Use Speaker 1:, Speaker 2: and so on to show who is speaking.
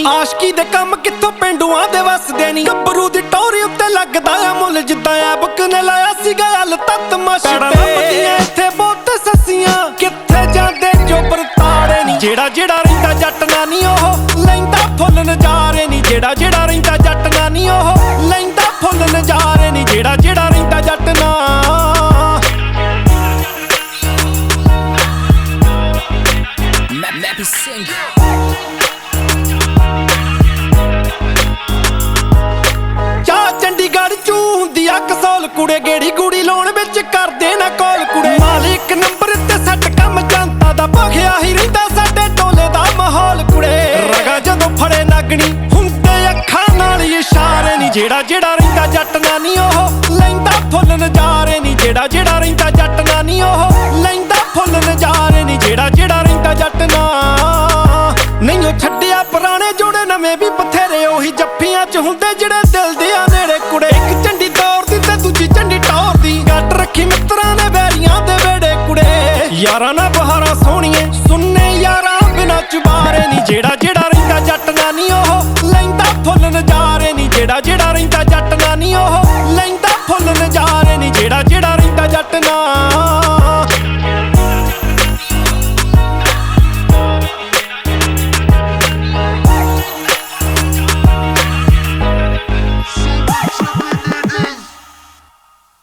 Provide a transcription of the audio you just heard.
Speaker 1: ਨੀ ਆਸ਼ਕੀ ਦੇ ਕੰਮ ਕਿੱਥੋਂ ਪਿੰਡੂਆਂ ਦੇ ਵਸਦੇ ਨੀ ਗੱਭਰੂ ਦੀ ਟੋਰੀ ਉੱਤੇ ਲੱਗਦਾ ਆ ਮੁੱਲ ਜਿੱਦਾਂ ਐਬਕ ਨੇ ਲਾਇਆ ਸੀਗਾ ਹਲ ਤੱਤ ਮਸ਼ਤੇ ਇੱਥੇ ਬਹੁਤ ਸੱਸੀਆਂ ਕਿੱਥੇ ਜਾਂਦੇ ਚੋਬਰ ਤਾੜੇ ਨੀ ਜਿਹੜਾ ਰਹਿੰਦਾ ਜੱਟ ਨਾ ਨੀ ਉਹ ਲੈਂਦਾ ਫੁੱਲ ਨਜ਼ਾਰੇ ਨੀ ਜਿਹੜਾ ਰਹਿੰਦਾ ਜੱਟ ਨਾ ਨੀ ਉਹ ਲੈਂਦਾ ਫੁੱਲ ਨਜ਼ਾਰੇ ਨੀ ਜਿਹੜਾ ਰਹਿੰਦਾ ਜੱਟ ਨਾ ਚੰਡੀਗੜ੍ਹ ਚੂ ਹੁੰਦੀ ਆ ਕਸੌਲ ਕੁੜੇ ਗੇੜੀ ਗੂੜੀ ਲਾਉਣ ਵਿੱਚ ਕਰਦੇ ਨਾ ਕੋਲ ਕੁੜੇ ਮਾਲਿਕ ਨੰਬਰ ਤੇ ਸੱਟ ਕੰਮ ਜਨਤਾ ਦਾ ਭਖਿਆ ਹੀ ਰਹਿੰਦਾ ਸਾਡੇ ਟੋਲੇ ਦਾ ਮਾਹੌਲ ਕੁੜੇ ਰਗਾ ਜਦੋਂ ਫੜੇ ਨਗਣੀ ਹੁੰਦੇ ਅੱਖਾਂ ਨਾਲ ਇਸ਼ਾਰੇ ਨੀ ਜਿਹੜਾ ਰਹਿੰਦਾ ਜੱਟ ਨਾ ਨੀ ਉਹ ਲੈਂਦਾ ਫੁੱਲ ਨਜ਼ਾਰੇ ਨੀ ਜਿਹੜਾ ਰਹਿੰਦਾ ਜੱਟ ਨਾ ਨੀ ਉਹ ਲੈਂਦਾ ਫੁੱਲ ਨਜ਼ਾਰੇ ਨੀ ਜਿਹੜਾ ਰਹਿੰਦਾ ਜੱਟ ਨਾ ਨਹੀਂ ਉਹ ਛੱਡਿਆ ਪੁਰਾਣੇ ਜੋੜੇ ਨਵੇਂ ਵੀ ਬਥੇਰੇ ਉਹੀ ਜੱਫੀਆਂ ਚ ਹੁੰਦੇ ਜਿਹੜੇ ਦਿਲ ਦੇ